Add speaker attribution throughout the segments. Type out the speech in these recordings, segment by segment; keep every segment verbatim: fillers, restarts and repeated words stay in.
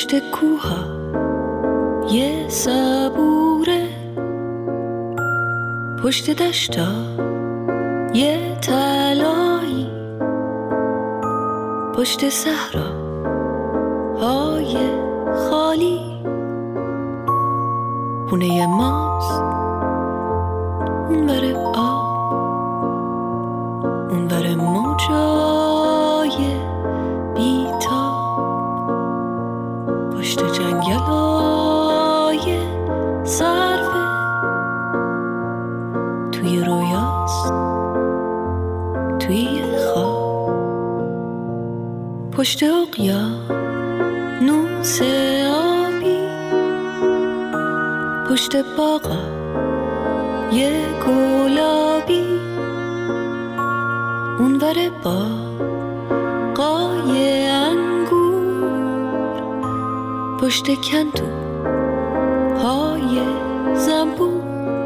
Speaker 1: پشت کوها یه صبوره، پشت دشتا یه طلایی، پشت صحرا های خالی خونه ماست اون بره آب، اون بره موجای بیتاب، پشت جنگلای سرفه توی رویاست توی خواب، پشت اقیانوس آبی، پشت باغا یه گلابی، اون ور باغای انگور، پشت کندو های زنبور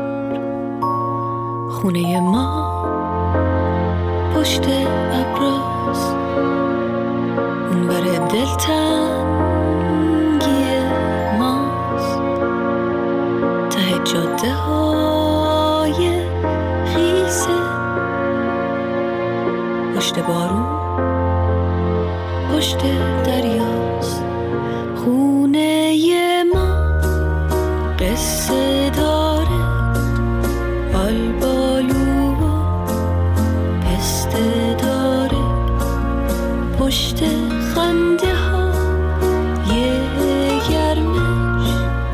Speaker 1: خونه ما پشت ابراز، اون ور دلتنگی ماست ته جاده های خیسه، پشت بارون پشت دریاست خونه ما قصه داره، آلبالو و پسته داره، پشت خنده ها یه گرمش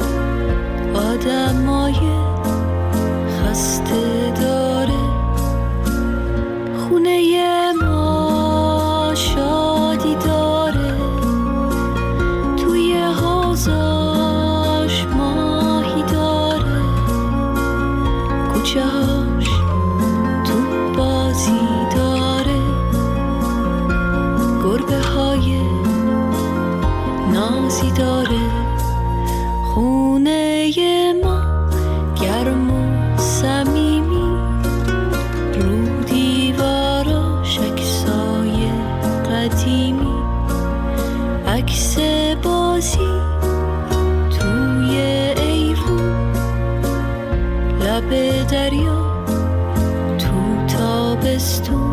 Speaker 1: آدمای خسته داره، خونه ما شادی داره، توی حوضاش ماهی داره، کوچه هاش تو بازی داره، گربه های نازی داره، خونه ما گرم و صمیمی، رو دیواراش عکسای قدیمی، عکس بازی توی ایوون، لب دریا تو تابستون،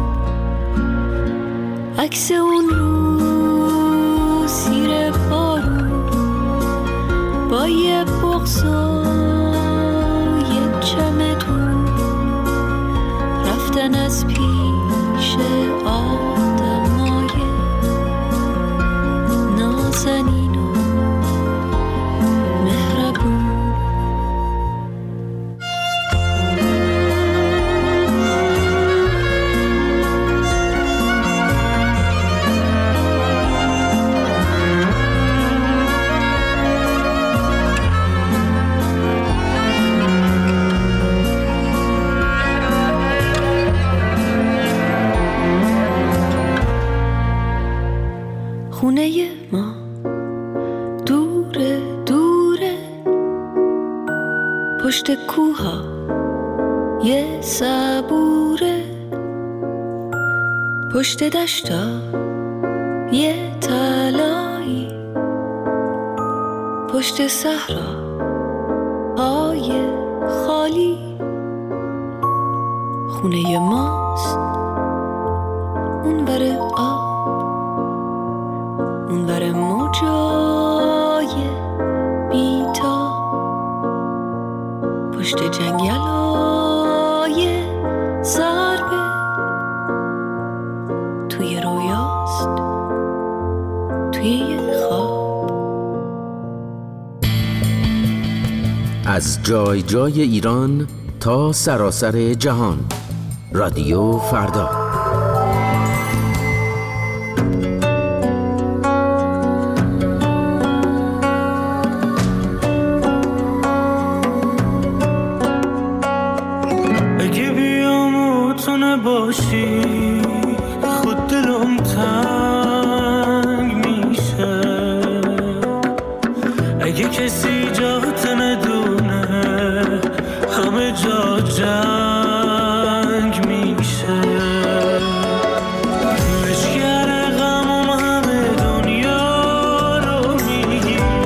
Speaker 1: عکس اون رو زیر بارون با یه بغض و یه چمدون، رفتن از پیش آدمای نازنین و مهربون. خونه ما دوره دوره، پشت کوها یه صبوره، پشت دشتا یه طلایی، پشت صحرا های خالی خونه ماست اون بره آب، اون ور موجای بیتاب، پشت جنگلای سربه توی رویاست توی خواب.
Speaker 2: از جای جای ایران تا سراسر جهان، رادیو فردا.
Speaker 3: باشی خود دلم تنگ میشه، اگه کسی جات ندونه همه جا جنگ میشه، مشکر غمم همه دنیا رو میگیره،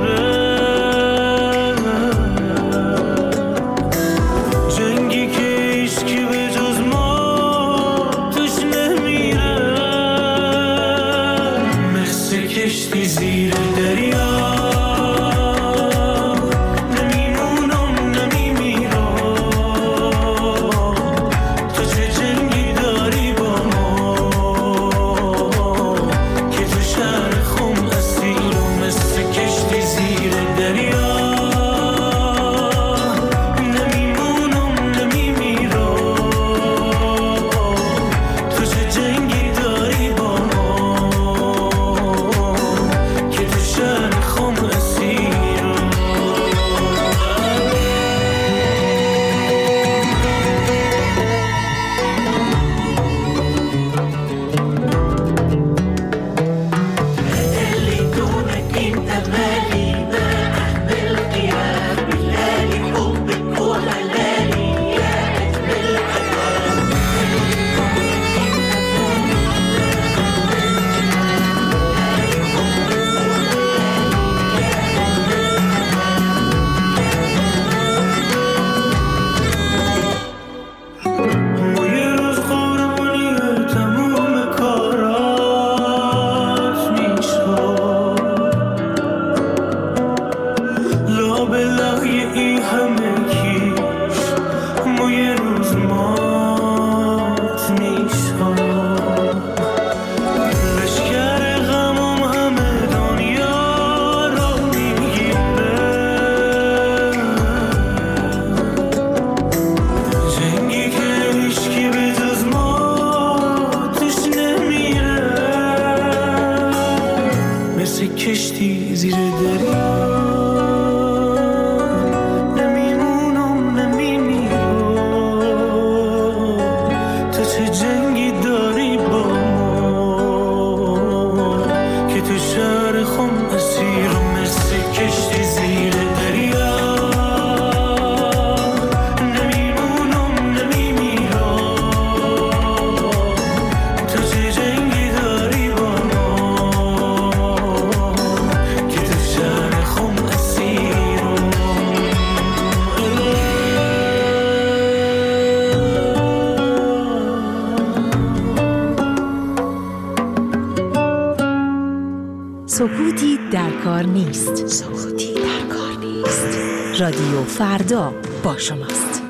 Speaker 4: کار نیست. سکوتی در کار نیست. رادیو فردا با شماست.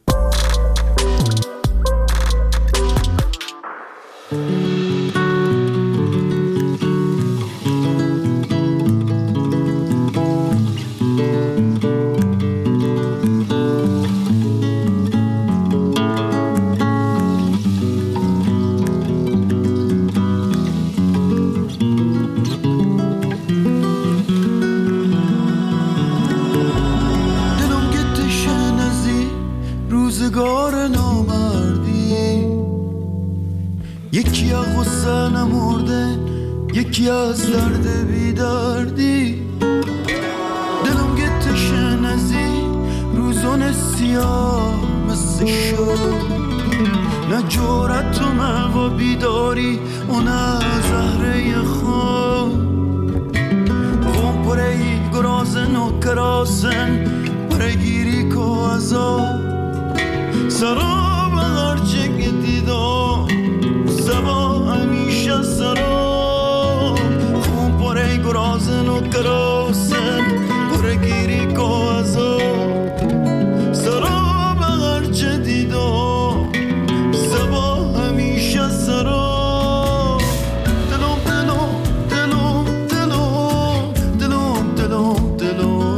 Speaker 5: روزگار نامردی، یکی از غصه نمرده، یکی از درد بیدردی. دلم گتش نزی روزان سیاه مثل شد، نه جورت و موا بیداری و نه زهره خواب. غم پرهی گرازن و کراسن پرگیری که عذاب. سراب هرچه که دیدم سبا همیشه سراب. خون پره گرازن و کراسن پرگیری که عذاب. سراب هرچه دیدم سبا همیشه سراب. دلم دلم دلم دلم دلم دلم دلم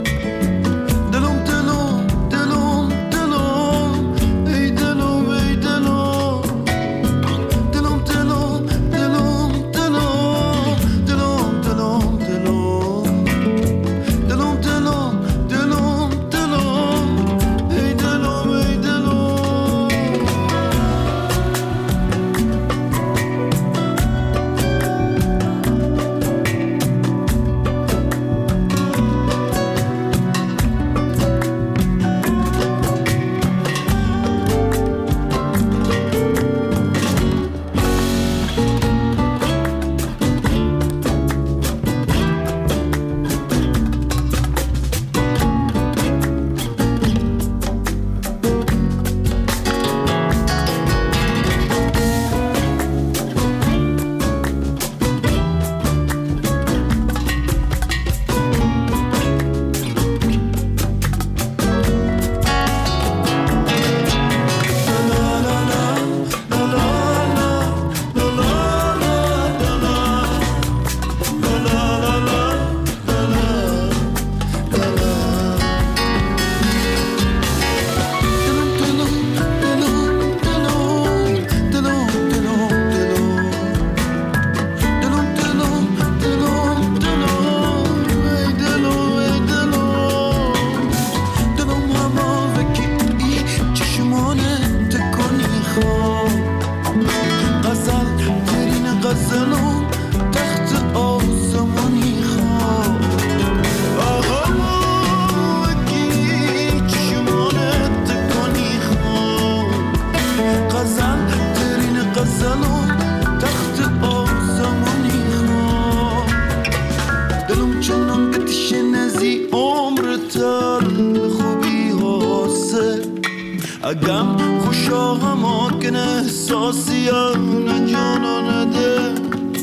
Speaker 5: اگم خوشا هماکن احساسی نه جانا نده.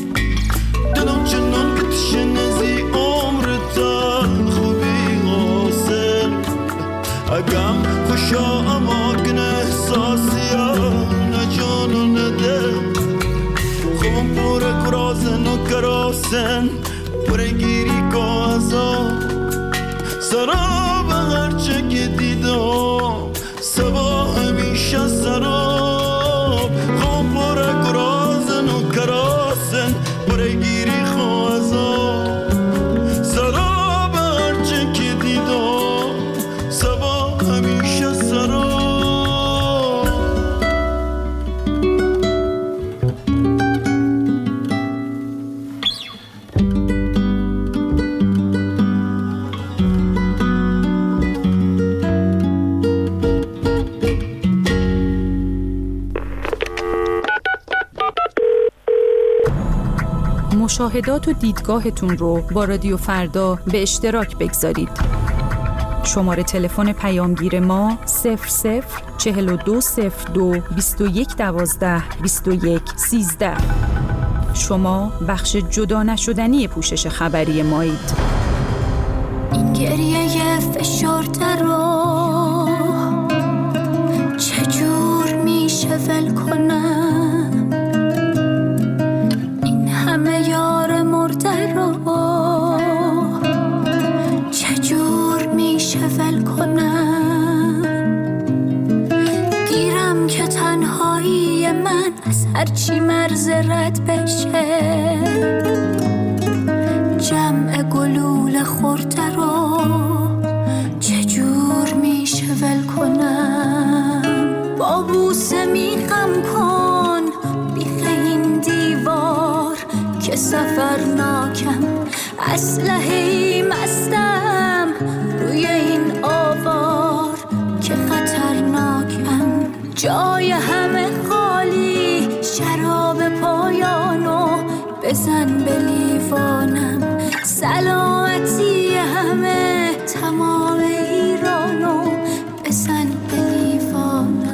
Speaker 5: دلم چنان که تشنزی عمر تن خوبی حاصل. اگم خوشا هماکن احساسی نه جانا نده. خوبم پور کرازن و کراسن پرگیری که عذاب. سراب هرچه که دیدم سبا همیشه سراب. خواب پره کرازن و کراسن پرگیری خوازاب. سراب هرچه که دیدم سبا همیشه سراب.
Speaker 6: مشاهدات و دیدگاهتون رو با رادیو فردا به اشتراک بگذارید. شماره تلفن پیامگیر ما صفر صفر چهل و دو صفر دو بیست و یک دوازده بیست و یک سیزده. شما بخش جدا نشدنی پوشش خبری مایید.
Speaker 1: این گریه فشرده رو چجور میشه ول کنم؟ این همه یار مرده رو چجور میشه ول کنم؟ گیرم که تنهایی من از هرچی مرز رد بشه، جمع گلوله خورده رو چجور میشه ول کنم؟ با بوسه میخم کن بیخ این دیوار که سفرناکم، اسلحه‌ای مستم روی این آوار که خطرناکم، جای همه خالی، شراب پایانو بزن به لیوانم، سلامتی همه تمام ایرانو بزن به لیوانم.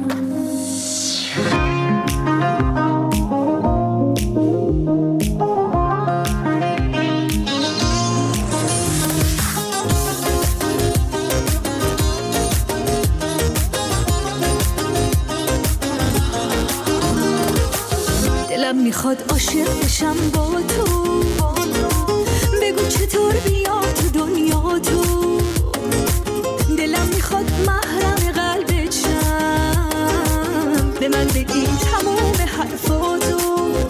Speaker 1: دلم میخواد عاشق بشم با تو، بگو چطور بیام تو دنیا تو، دلم میخواد محرم قلبت شم، به من بگی تموم حرفاتو،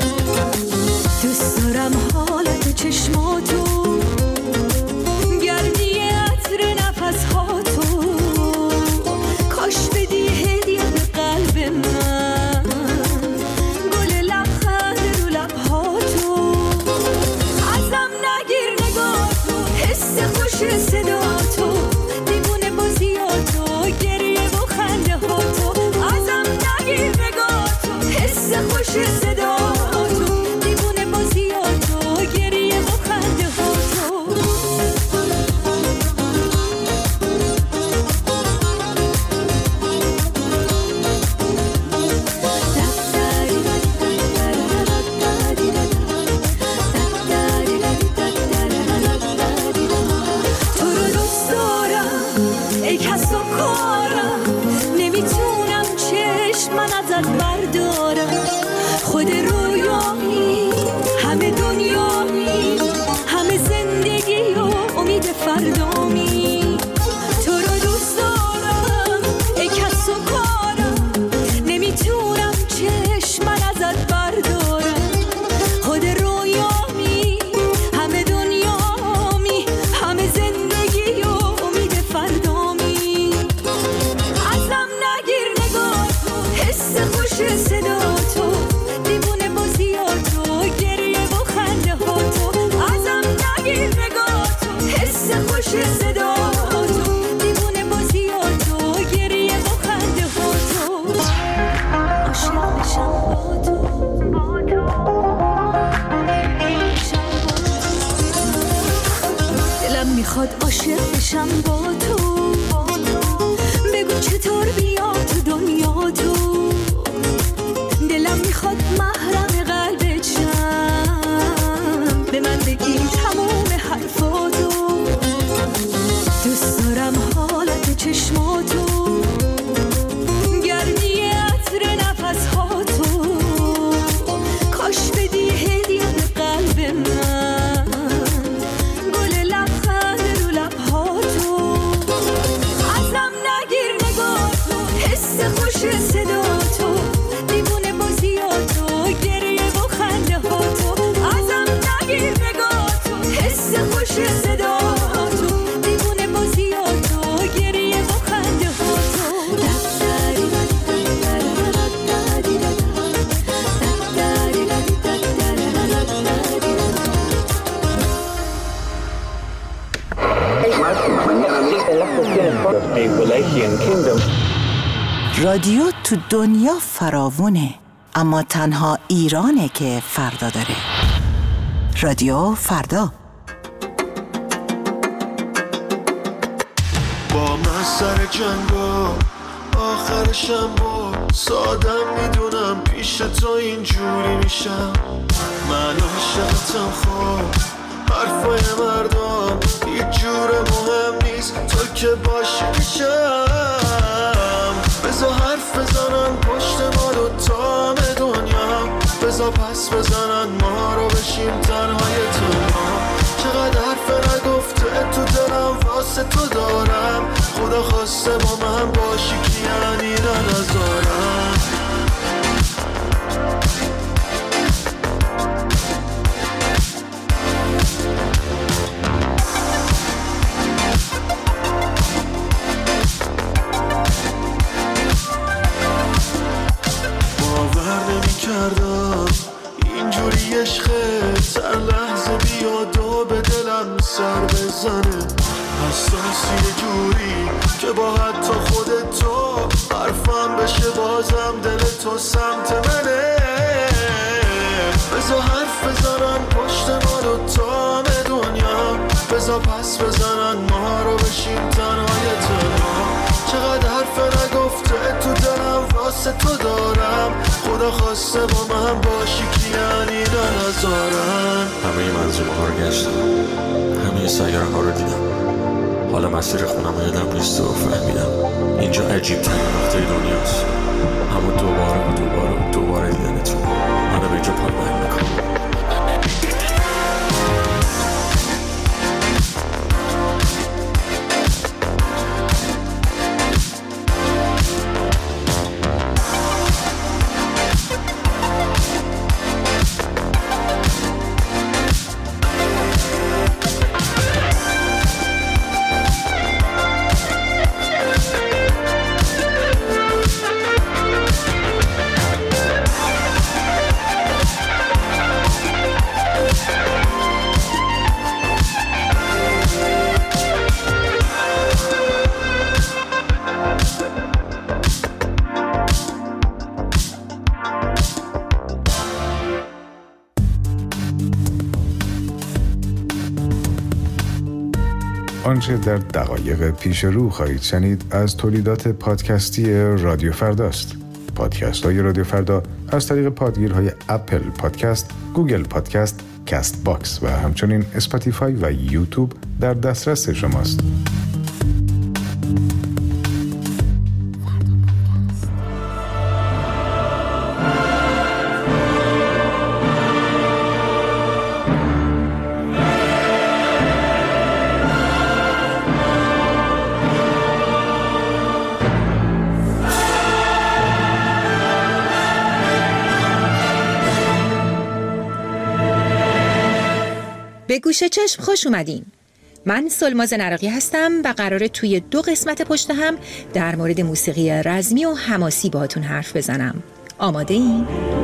Speaker 1: دوست دارم حالت چشماتو، گردی عطر نفسهاتو، کاش بدی هدیه به قلب من، گل لبخند رو لبهاتو، ازم نگیر نگاهتو، حس خوش صداتو، دیوونه بازیاتو، گریه و خنده هاتو، ازم نگیر نگاهتو، حس خوش صداتو، دیوونه بازیاتو، گریه و خنده هاتو. تو رو دوست دارم ای کس و کارم، نمیتونم چشم من ازت بردارم، خود رویایی، همه دنیایی، همه زندگی و امید فردامی، تو رو دوست دارم ای کس و کارم، نمیتونم چشم من ازت بردارم، خود رویامی، همه دنیامی، همه زندگی و امید فردامی، ازم نگیر نگاهتو، حس خوش صداتو، دیوونه بازیاتو، گریه و خنده هاتو، ازم نگیر نگاهتو، حس خوش صداتو، دیوونه بازیاتو، گریه و خنده هاتو، عاشق بشم با تو، دلم میخواد عاشق بشم با تو، بگو چطور بیام تو دنیا تو، دلم میخواد محرم قلبت شم، به من بگی تموم حرفاتو، دوست دارم حالت چشماتو، گرمی عطر نفسهاتو، کاش بدی هدیه به قلب من، گل لبخند رو لبهاتو، ازم نگیر نگاهتو، حس خوش صداتو، دیوونه بازیاتو، گریه و خنده هاتو، ازم نگیر نگاهتو، حس خوش صداتو، دیوونه بازیاتو، گریه و خنده هاتو.
Speaker 4: رادیو تو دنیا فراوونه، اما تنها ایرانه که فردا داره. رادیو فردا.
Speaker 5: با من سر جنگا آخرشم با سادم میدونم پیش تو اینجوری میشم. من عاشقتم خواب حرفای مردم هیچ جور مهم نیست تو که باشی میشم. بذار حرف بزنن پشت ما دوتا همه دنیا، بذار پس بزنن ما رو بشیم تنهای تنها. چقدر حرف نگفته تو دلم واسه تو دارم، خدا خواسته با من باشی که یعنی ننظارم. کردم اینجوری عشقت هر لحظه بیاد و به دلم سر بزنه. حساسی یه جوری که با حتی خودت تو حرفم بشه بازم دل تو سمت منه. بذار حرف بزنن پشت ما دوتا همه دنیا، بذار پس بزنن ما رو بشیم تنهای تنها. چقدر حرف نگفته تو دلم واسه تو دارم، خدا خواسته با من باشی که یعنی ننظارم.
Speaker 7: همه منظومه ها رو گشتم، همه سیاره ها رو دیدم، حالا مسیر خونم رو یادم نیست و فهمیدم اینجا عجیب ترین نقطه دنیاست. همون دوباره و دوباره و دوباره دیدنتون منو به اینجا پایمال میکنم.
Speaker 8: آنچه در دقایق پیش رو خواهید شنید از تولیدات پادکستی رادیو فرداست. پادکست های رادیو فردا از طریق پادگیرهای اپل پادکست، گوگل پادکست، کست باکس و همچنین اسپاتیفای و یوتیوب در دسترس شماست.
Speaker 9: به گوش چشم خوش اومدین. من سلماز نراقی هستم و قراره توی دو قسمت پشت هم در مورد موسیقی رزمی و حماسی باهاتون حرف بزنم. آماده این؟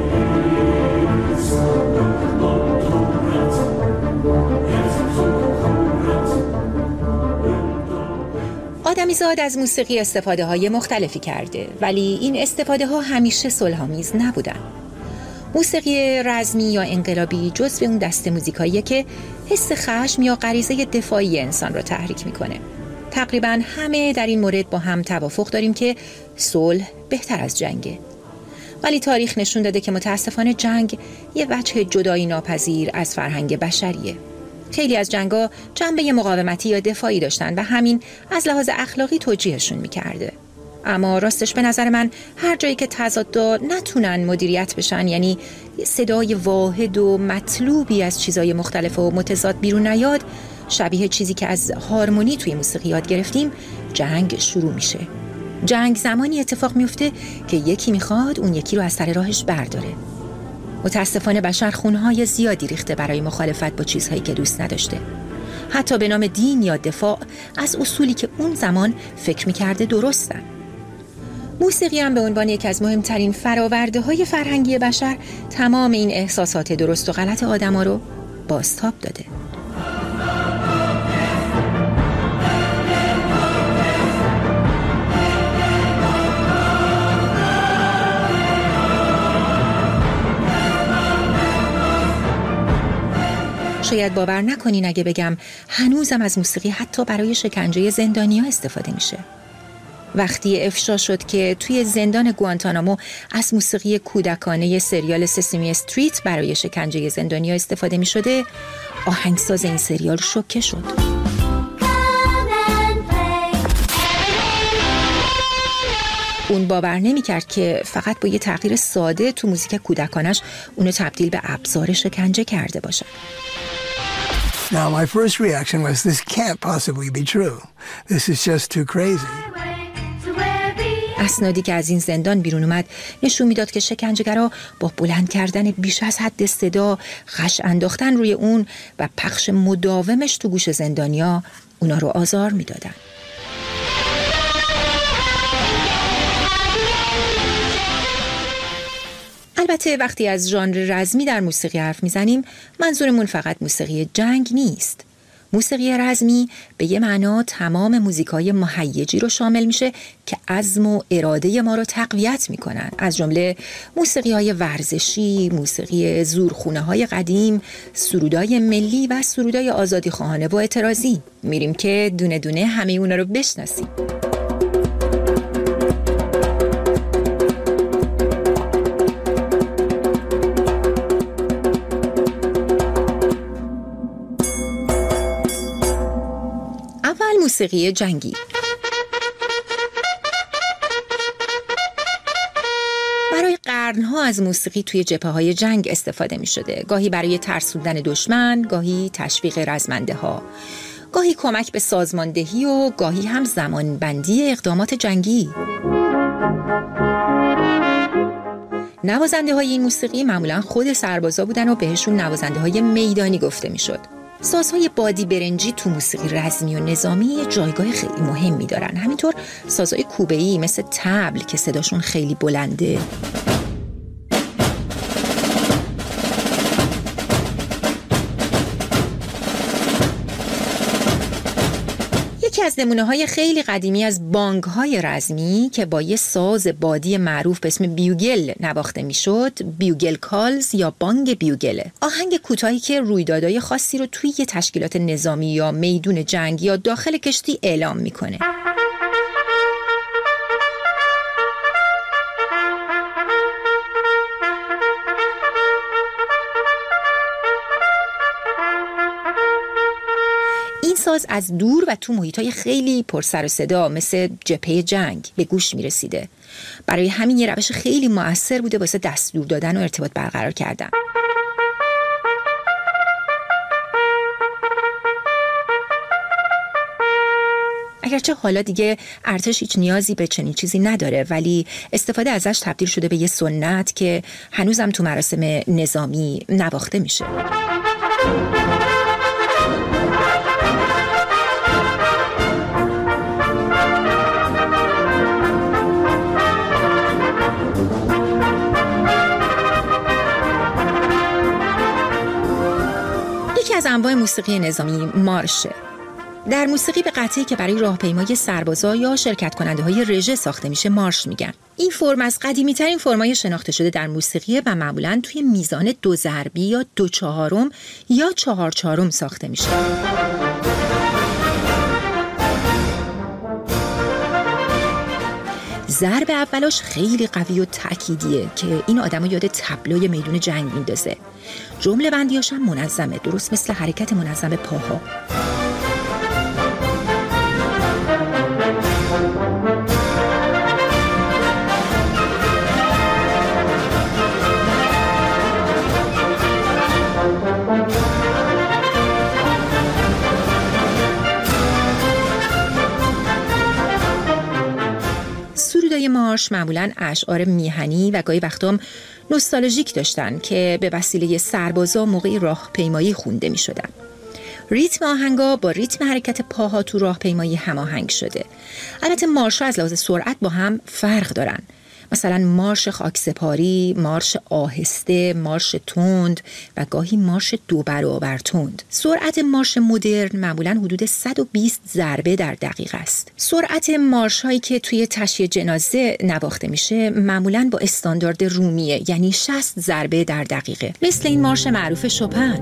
Speaker 9: آدمیزاد از موسیقی استفاده های مختلفی کرده، ولی این استفاده ها همیشه صلح‌آمیز نبودن. موسیقی رزمی یا انقلابی جزو اون دسته موزیکاییه که حس خشم یا غریزه دفاعی انسان رو تحریک میکنه. تقریبا همه در این مورد با هم توافق داریم که صلح بهتر از جنگه. ولی تاریخ نشون داده که متاسفانه جنگ یه وجه جدایی ناپذیر از فرهنگ بشریه. خیلی از جنگا جنبه مقاومتی یا دفاعی داشتن و همین از لحاظ اخلاقی توجیهشون میکرده. اما راستش به نظر من هر جایی که تضادها نتونن مدیریت بشن، یعنی صدای واحد و مطلوبی از چیزای مختلف و متضاد بیرون نیاد، شبیه چیزی که از هارمونی توی موسیقی یاد گرفتیم، جنگ شروع میشه. جنگ زمانی اتفاق میفته که یکی میخواد اون یکی رو از سر راهش برداره. متاسفانه بشر خونهای زیادی ریخته برای مخالفت با چیزهایی که دوست نداشته، حتی به نام دین یا دفاع از اصولی که اون زمان فکر میکرده درستن. موسیقی هم به عنوان یکی از مهمترین فراورده های فرهنگی بشر تمام این احساسات درست و غلط آدم ها رو بازتاب داده. شاید باور نکنین اگه بگم هنوزم از موسیقی حتی برای شکنجه زندانی‌ها استفاده میشه. وقتی افشا شد که توی زندان گوانتانامو از موسیقی کودکانه سریال سسیمی استریت برای شکنجه زندانی‌ها استفاده می شده، آهنگساز این سریال شوکه شد. اون باور نمی کرد که فقط با یه تغییر ساده تو موزیک کودکانش اونو تبدیل به ابزار شکنجه کرده باشه.
Speaker 10: Now my first reaction was this can't possibly be true. This is just too crazy.
Speaker 9: اسنادی که از این زندان بیرون اومد نشون میداد که شکنجه‌گرا با بلند کردن بیش از حد صدا، غش انداختن روی اون و پخش مداومش تو گوش زندانیا اونا رو آزار میدادن. البته وقتی از ژانر رزمی در موسیقی حرف میزنیم منظورمون فقط موسیقی جنگ نیست. موسیقی رزمی به یه معنا تمام موزیکای مهیجی رو شامل میشه که عزم و اراده ما رو تقویت میکنن، از جمله موسیقی‌های ورزشی، موسیقی زورخونه‌های قدیم، سرودای ملی و سرودای آزادیخواهانه و اعتراضی. میریم که دونه دونه همه اونا رو بشناسیم. موسیقی جنگی. برای قرنها از موسیقی توی جبهه‌های جنگ استفاده می شده. گاهی برای ترسوندن دشمن، گاهی تشویق رزمنده ها، گاهی کمک به سازماندهی و گاهی هم زمانبندی اقدامات جنگی. نوازنده های این موسیقی معمولا خود سربازا بودن و بهشون نوازنده های میدانی گفته می شد. سازهای بادی برنجی تو موسیقی رزمی و نظامی جایگاه خیلی مهمی دارن. همینطور سازهای کوبه‌ای مثل طبل که صداشون خیلی بلنده. یکی از نمونه‌های خیلی قدیمی از بانگ‌های رزمی که با یه ساز بادی معروف به اسم بیوگل نواخته میشد، بیوگل کالز یا بانگ بیوگله. آهنگ کوتاهی که رویدادهای خاصی رو توی یه تشکیلات نظامی یا میدون جنگ یا داخل کشتی اعلام میکنه. ساز از دور و تو محیطای خیلی پر سر و صدا مثل جبهه جنگ به گوش می رسیده. برای همین یه روش خیلی مؤثر بوده واسه دستور دادن و ارتباط برقرار کردن. اگرچه حالا دیگه ارتش هیچ نیازی به چنین چیزی نداره، ولی استفاده ازش تبدیل شده به یه سنت که هنوزم تو مراسم نظامی نواخته میشه. از انواع موسیقی نظامی مارشه. در موسیقی به قطعی که برای راهپیمایی سربازا یا شرکت کننده های رژه ساخته میشه مارش میگن. این فرم از قدیمی ترین فرمای شناخته شده در موسیقی و معمولاً توی میزان دو ضربی یا دو چهارم یا چهار چهارم ساخته میشه. ضرب اولاش خیلی قوی و تأکیدیه که این آدمو یاد تابلوی میدون جنگ میندازه. جمله بندیاش هم منظمه، درست مثل حرکت منظم پاها. سرودای مارش معمولاً اشعار میهنی و گاهی وقتام نوستالژیک داشتن که به وسیله سربازا موقع راهپیمایی خونده می شدن. ریتم آهنگا با ریتم حرکت پاها تو راهپیمایی هماهنگ شده. البته مارش‌ها از لحاظ سرعت با هم فرق دارن. مثلا مارش خاکسپاری، مارش آهسته، مارش تند و گاهی مارش دو برابر تند. سرعت مارش مدرن معمولاً حدود صد و بیست ضربه در دقیقه است. سرعت مارش هایی که توی تشییع جنازه نواخته میشه معمولاً با استاندارد رومیه، یعنی شصت ضربه در دقیقه، مثل این مارش معروف شوپن.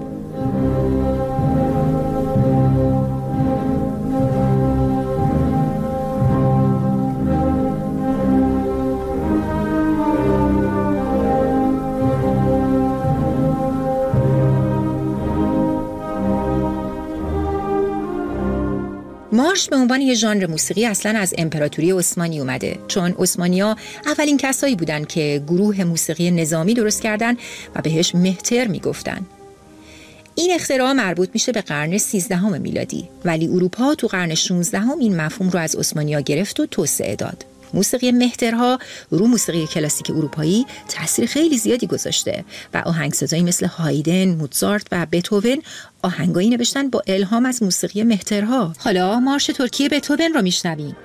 Speaker 9: مارش به عنوان یه ژانر موسیقی اصلا از امپراتوری عثمانی اومده، چون عثمانی‌ها اولین کسایی بودن که گروه موسیقی نظامی درست کردن و بهش مهتر میگفتن. این اختراع مربوط میشه به قرن سیزدهم میلادی، ولی اروپا تو قرن شانزدهم این مفهوم رو از عثمانی‌ها گرفت و توسعه داد. موسیقی مهترها رو موسیقی کلاسیک اروپایی تأثیر خیلی زیادی گذاشته و آهنگسازایی مثل هایدن، موزارت و بتهوون آهنگایی نوشتن با الهام از موسیقی مهترها. حالا مارش ترکی بتهوون رو میشنویم.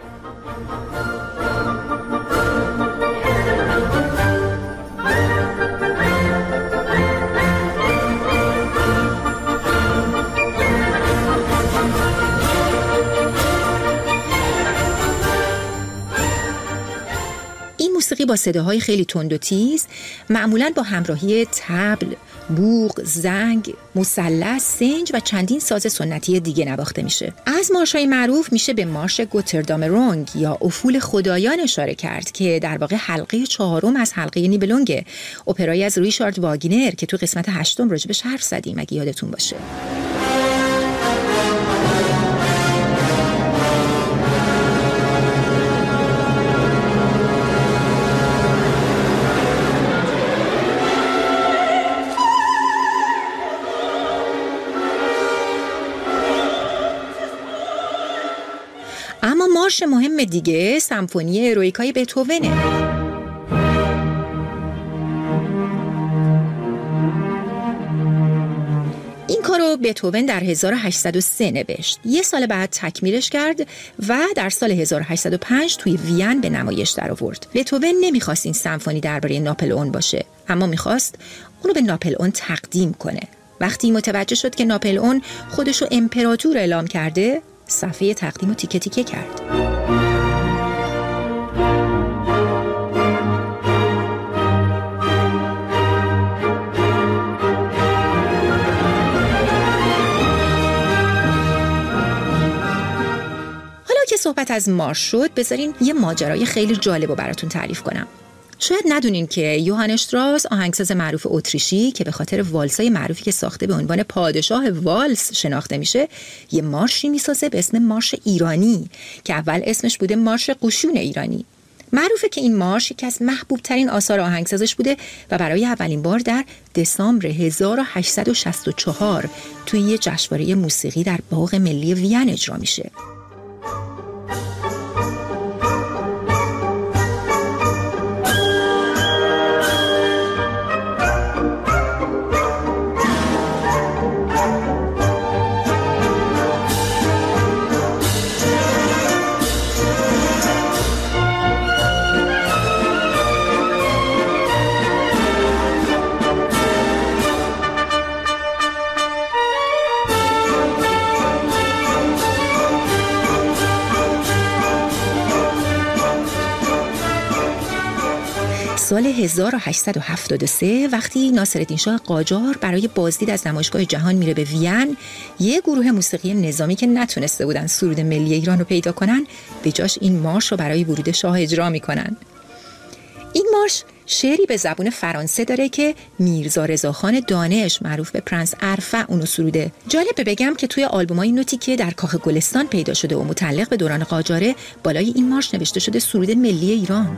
Speaker 9: موسیقی با صداهای خیلی تند و تیز، معمولاً با همراهی طبل، بوق، زنگ، مثلث، سنج و چندین ساز سنتی دیگه نواخته میشه. از مارش‌های معروف میشه به مارش گوتردامرونگ یا افول خدایان اشاره کرد که در واقع حلقه چهارم از حلقه نیبلونگ، اپرایی از ریچارد واگنر که تو قسمت هشتم راجبش حرف زدیم اگه یادتون باشه. اما مارش مهم دیگه سمفونی ارویکای بتهوونه. این کارو بتهوون در هزار و هشتصد و سه نوشت. یه سال بعد تکمیلش کرد و در سال هزار و هشتصد و پنج توی وین به نمایش در آورد. بتهوون نمیخواست این سمفونی درباره ناپلئون باشه، اما میخواست اونو به ناپلئون تقدیم کنه. وقتی متوجه شد که ناپلئون خودشو امپراتور اعلام کرده، صفحه تقدیم رو تیکه تیکه کرد. حالا که صحبت از مارش شد، بذارین یه ماجرای خیلی جالب رو براتون تعریف کنم. شاید ندونین که یوهان اشتراس، آهنگساز معروف اتریشی که به خاطر والسای معروفی که ساخته به عنوان پادشاه والس شناخته میشه، یه مارشی میسازه به اسم مارش ایرانی که اول اسمش بوده مارش قشون ایرانی. معروفه که این مارش یکی از محبوب ترین آثار آهنگسازش بوده و برای اولین بار در دسامبر هزار و هشتصد و شصت و چهار توی یه جشنواره موسیقی در باغ ملی وین اجرا میشه. سال هزار و هشتصد و هفتاد و سه وقتی ناصرالدین شاه قاجار برای بازدید از نمایشگاه جهان میره به وین، یه گروه موسیقی نظامی که نتونسته بودن سرود ملی ایران رو پیدا کنن، به جاش این مارش رو برای ورود شاه اجرا میکنن. این مارش شعری به زبان فرانسه داره که میرزا رضاخان دانش معروف به پرنس ارفع اونو سروده. جالبه بگم که توی آلبومای نوتی که در کاخ گلستان پیدا شده و متعلق به دوران قاجاره، بالای این مارش نوشته شده سرود ملی ایران.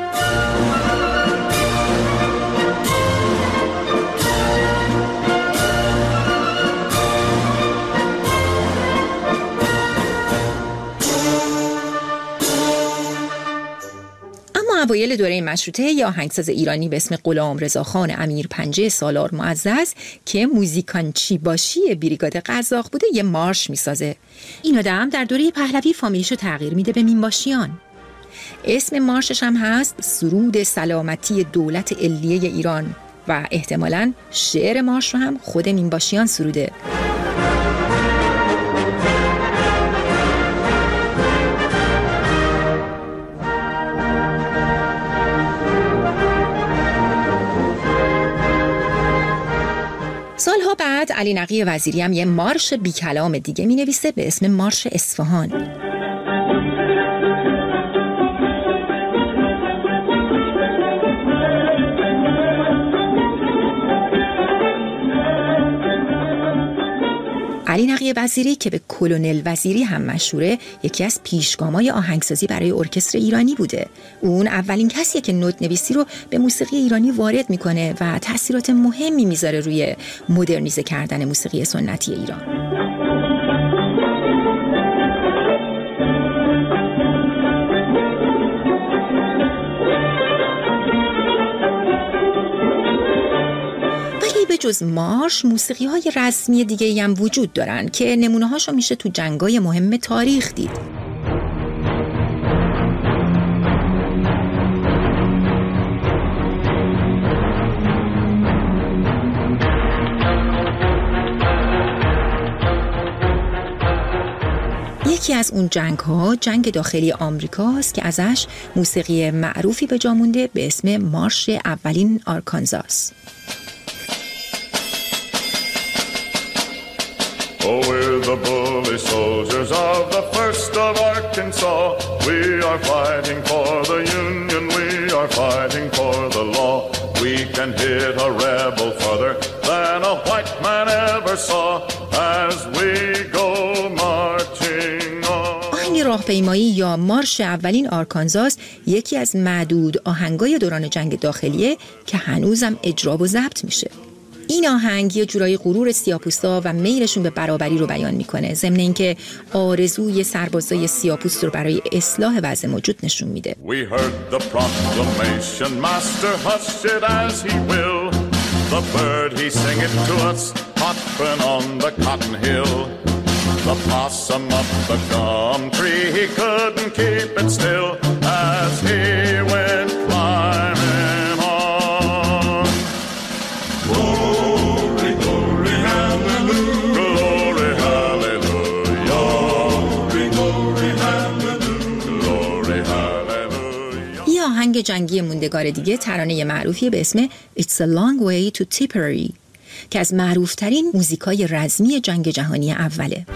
Speaker 9: اوایل دوره مشروطه یا آهنگساز ایرانی به اسم غلام رضاخان امیر پنجه سالار معزز که موزیکان چی باشی بریگاد قزاق بوده یه مارش میسازه. این آدم در دوره پهلوی فامیلیشو تغییر میده به مینباشیان. اسم مارشش هم هست سرود سلامتی دولت علیه ایران و احتمالاً شعر مارش رو هم خود مینباشیان سروده. سالها بعد علی نقی وزیری هم یه مارش بی کلام دیگه می نویسه به اسم مارش اصفهان. علی نقی موسیقی وزیری که به کلونل وزیری هم مشهوره، یکی از پیشگامای آهنگسازی برای ارکستر ایرانی بوده. اون اولین کسیه که نوت نویسی رو به موسیقی ایرانی وارد میکنه و تأثیرات مهمی میذاره روی مدرنیزه کردن موسیقی سنتی ایران. به جز مارش، موسیقی های رسمی دیگه هم وجود دارن که نمونه هاشو میشه تو جنگای مهم تاریخ دید. یکی از اون جنگ ها جنگ داخلی آمریکاست که ازش موسیقی معروفی به جا مونده به اسم مارش اولین آرکانزاس.
Speaker 11: Oh, we're the bully soldiers of the first of Arkansas. We are fighting for the Union, we are fighting for the law. We can hit a rebel further than a white man ever saw as we go marching on.
Speaker 9: آهنگ راهپیمایی یا مارش اولین آرکانزاس یکی از معدود آهنگای دوران جنگ داخلیه که هنوزم اجرا و ضبط میشه. این آهنگ یه جورایی غرور سیاه‌پوستا و میلشون به برابری رو بیان میکنه، ضمن اینکه آرزوی سربازای سیاه‌پوست رو برای اصلاح وضع موجود نشون میده.
Speaker 11: We heard the proclamation, master hushed it as he will. The bird he sing it to us, hopping on the cotton hill. The possum up the gum tree, he couldn't keep it still as he went climbing on. Glory, glory, hallelujah. Glory, hallelujah. Glory, glory, hallelujah. Glory, hallelujah.
Speaker 9: یه آهنگ جنگی موندگار دیگه ترانه معروفی به اسم It's a Long Way to Tipperary که از معروفترین موزیکای رزمی جنگ جهانی اوله.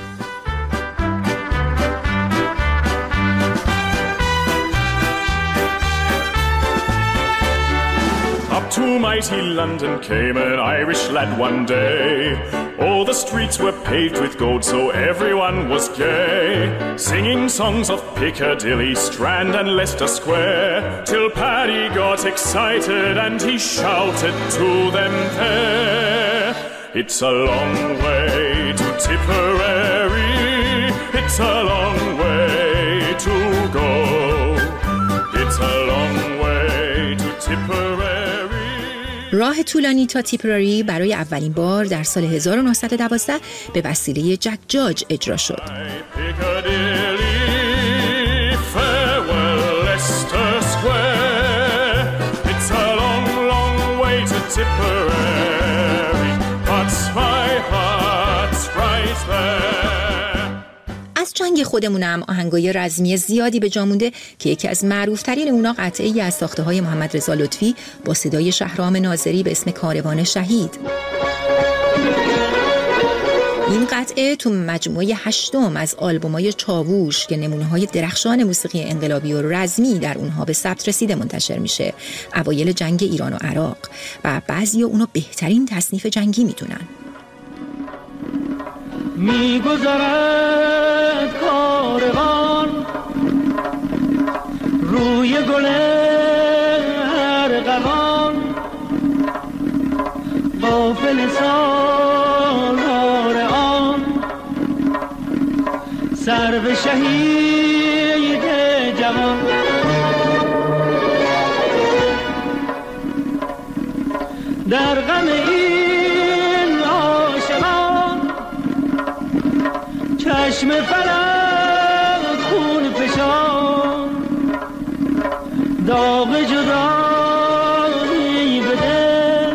Speaker 11: Up to mighty London came an Irish lad one day. All the streets were paved with gold, so everyone was gay, singing songs of Piccadilly, Strand and Leicester Square, till Paddy got excited and he shouted to them there. It's a long way to Tipperary, it's a long way to go. It's a long way to Tipperary.
Speaker 9: راه طولانی تا تیپراری برای اولین بار در سال هزار و نهصد و دوازده به وسیله جک جاج اجرا شد. از جنگ خودمونم آهنگای رزمی زیادی به جا مونده که یکی از معروف‌ترین اونا قطعه‌ای از ساخته‌های محمد رضا لطفی با صدای شهرام ناظری به اسم کاروان شهید. این قطعه تو مجموعه هشتم از آلبومای چاووش که نمونه‌های درخشان موسیقی انقلابی و رزمی در اونها به ثبت رسیده منتشر میشه اوایل جنگ ایران و عراق و بعضیا اونو بهترین تصنیف جنگی میدونن.
Speaker 3: میگذرد کاروان روی گل ارغوان، غافل سالار آن سرو شهید جوان. در غم این عاشقان چشم فلک خون فشان، داغ جدایی به دل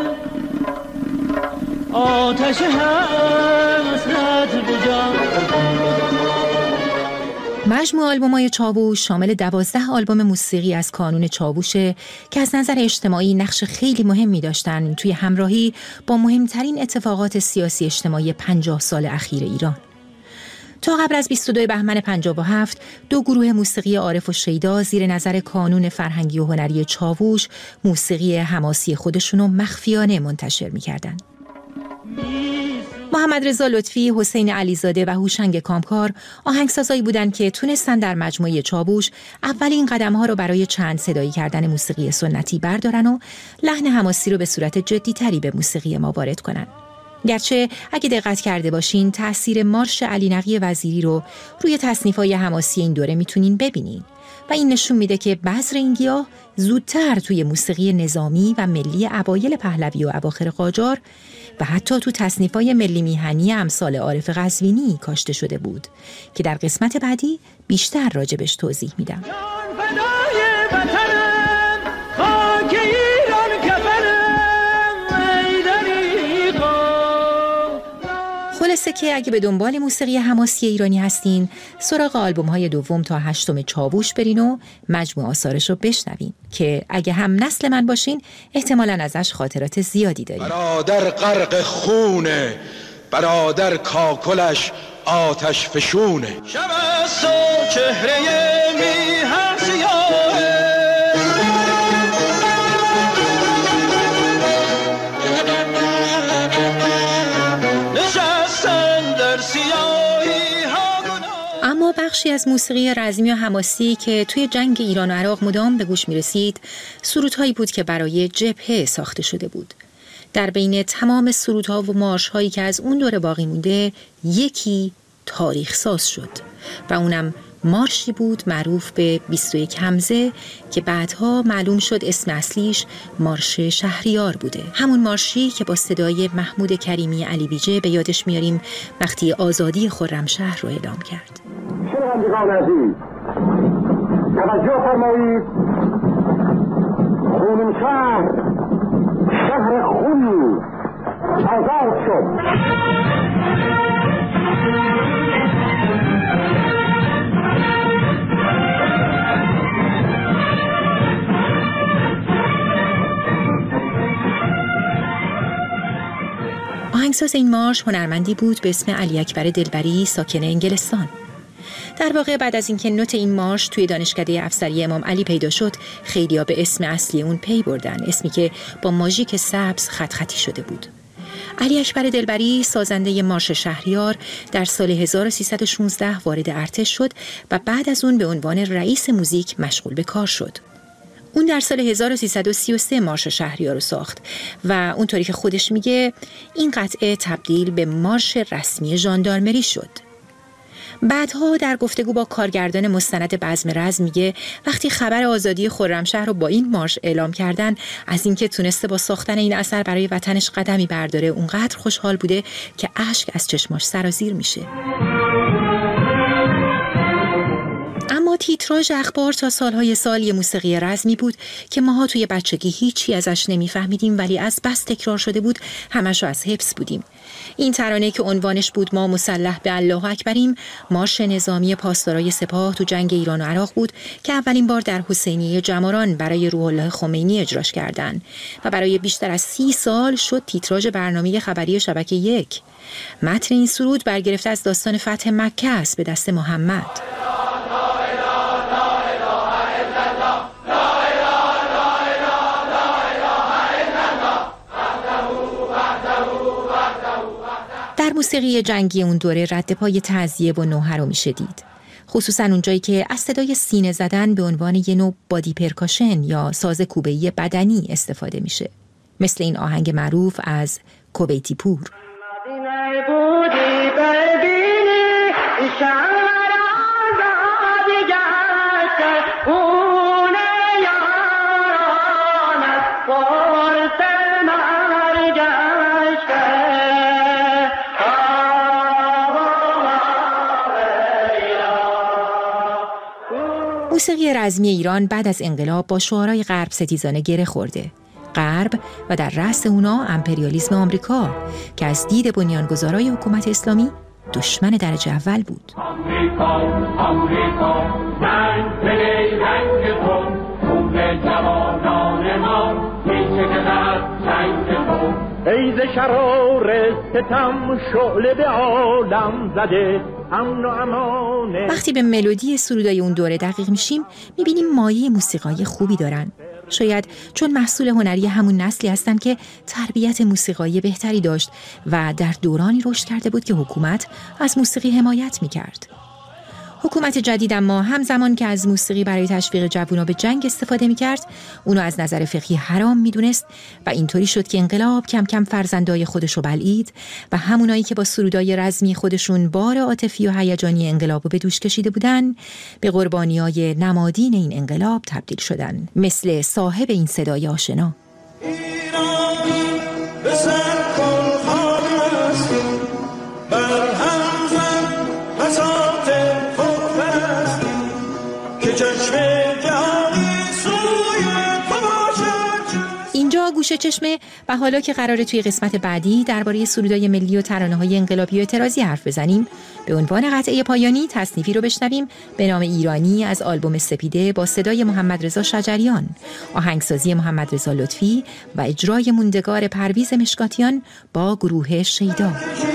Speaker 3: آتش حسرت به جان.
Speaker 9: مجموع آلبومای چاووش شامل دوازده آلبوم موسیقی از کانون چاووشه که از نظر اجتماعی نقش خیلی مهمی داشتن توی همراهی با مهمترین اتفاقات سیاسی اجتماعی پنجاه سال اخیر ایران. تا قبل از بیست و دو بهمن پنجاه و هفت دو گروه موسیقی عارف و شیدا زیر نظر کانون فرهنگی و هنری چاووش موسیقی حماسی خودشونو مخفیانه منتشر می‌کردن. محمد رضا لطفی، حسین علیزاده و هوشنگ کامکار آهنگسازایی بودند که تونستن در مجموعه چاووش اولین قدم‌ها رو برای چند صدایی کردن موسیقی سنتی بردارن و لحن حماسی رو به صورت جدی‌تری به موسیقی ما وارد کنن. گرچه اگه دقت کرده باشین تأثیر مارش علی نقی وزیری رو روی تصنیف‌های حماسی این دوره میتونین ببینین و این نشون میده که بذر این گیاه زودتر توی موسیقی نظامی و ملی اوایل پهلوی و اواخر قاجار و حتی تو تصنیف‌های ملی میهنی امثال عارف قزوینی کاشته شده بود که در قسمت بعدی بیشتر راجبش توضیح میدم. خلاصه که اگه به دنبال موسیقی حماسی ایرانی هستین، سراغ آلبوم‌های دوم تا هشتم چاووش برین و مجموع آثارش رو بشنوین که اگه هم نسل من باشین احتمالاً ازش خاطرات زیادی دارین.
Speaker 12: برادر غرق خونه، برادر کاکلش آتش فشونه. شب است و چهره میهن سیاهه،
Speaker 9: اما بخشی از موسیقی رزمی و حماسی که توی جنگ ایران و عراق مدام به گوش می رسید سرودهایی بود که برای جبهه ساخته شده بود. در بین تمام سرودها و مارش‌هایی که از اون دوره باقی مونده یکی تاریخ ساز شد و اونم مارشی بود معروف به بیست و یک حمزه که بعدها معلوم شد اسم اصلیش مارش شهریار بوده. همون مارشی که با صدای محمود کریمی علی بیجه به یادش میاریم وقتی آزادی خرمشهر رو اعلام کرد.
Speaker 13: شنوندگان عزیز، توجه فرمایید. خرمشهر شهر خونی آزاد شد.
Speaker 9: آهنگساز این مارش هنرمندی بود به اسم علی اکبر دلبری ساکن انگلستان. در واقع بعد از اینکه نوت این مارش توی دانشکده افسری امام علی پیدا شد، خیلیا به اسم اصلی اون پی بردن، اسمی که با ماژیک سبز خط خطی شده بود. علی اکبر دلبری سازنده مارش شهریار در سال هزار و سیصد و شانزده وارد ارتش شد و بعد از اون به عنوان رئیس موزیک مشغول به کار شد. اون در سال هزار و سیصد و سی و سه مارش شهریار رو ساخت و اونطوری که خودش میگه این قطعه تبدیل به مارش رسمی ژاندارمری شد. بعدها در گفتگو با کارگردان مستند بزم رزم میگه وقتی خبر آزادی خرمشهر رو با این مارش اعلام کردن، از اینکه تونسته با ساختن این اثر برای وطنش قدمی برداره اونقدر خوشحال بوده که اشک از چشماش سرازیر میشه. اما تیتراژ اخبار تا سالهای سال یه موسیقی رزمی بود که ماها توی بچگی هیچی ازش نمیفهمیدیم، ولی از بس تکرار شده بود همشو از حفظ بودیم. این ترانه که عنوانش بود ما مسلح به الله اکبریم، مارش نظامی پاسدارای سپاه تو جنگ ایران و عراق بود که اولین بار در حسینیه جماران برای روح الله خمینی اجراش کردن و برای بیشتر از سی سال شد تیتراژ برنامه خبری شبکه یک. متن این سرود برگرفته از داستان فتح مکه است به دست محمد. در موسیقی جنگی اون دوره رد پای تعزیه و نوحه رو میشه دید. خصوصا اونجایی که از صدای سینه زدن به عنوان یه نوع بادی پرکاشن یا ساز کوبه‌ای بدنی استفاده میشه. مثل این آهنگ معروف از کویتی پور. موسیقی رزمی ایران بعد از انقلاب با شعارهای غرب ستیزانه گره خورده. غرب و در رأس اونا امپریالیسم آمریکا که از دید بنیانگذارای حکومت اسلامی دشمن درجه اول بود.
Speaker 14: آمریکا آمریکا رنگ بلی رنگ کن، خون جوانان ما میچکد رنگ کن. ای ز شرار ستم شعله به عالم زده، امن و امانه.
Speaker 9: وقتی به ملودی سرودای اون دوره دقیق میشیم میبینیم مایه موسیقای خوبی دارن. شاید چون محصول هنری همون نسلی هستن که تربیت موسیقایی بهتری داشت و در دورانی رشد کرده بود که حکومت از موسیقی حمایت می‌کرد. حکومت جدید اما همزمان که از موسیقی برای تشویق جوونا به جنگ استفاده می‌کرد، اونو از نظر فقهی حرام می‌دونست و اینطوری شد که انقلاب کم کم فرزندای خودشو بلعید و همونایی که با سرودای رزمی خودشون بار عاطفی و هیجانی انقلابو به دوش کشیده بودن، به قربانیای نمادین این انقلاب تبدیل شدن، مثل صاحب این صدای آشنا. اینجا گوشه چشمه و حالا که قراره توی قسمت بعدی درباره سرودای ملی و ترانه‌های انقلابی و اعتراضی حرف بزنیم، به عنوان قطعه پایانی تصنیفی رو بشنویم به نام ایرانی از آلبوم سپیده با صدای محمد رضا شجریان، آهنگسازی محمد رضا لطفی و اجرای موندگار پرویز مشکاتیان با گروه شیدا.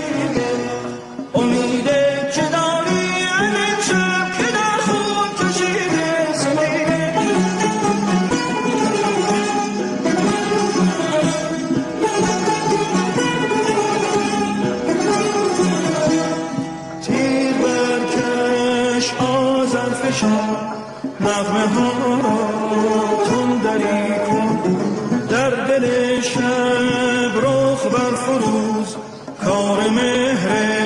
Speaker 5: نغمه ها را تندری کن، در دل شب رخ بر فروز کار مهر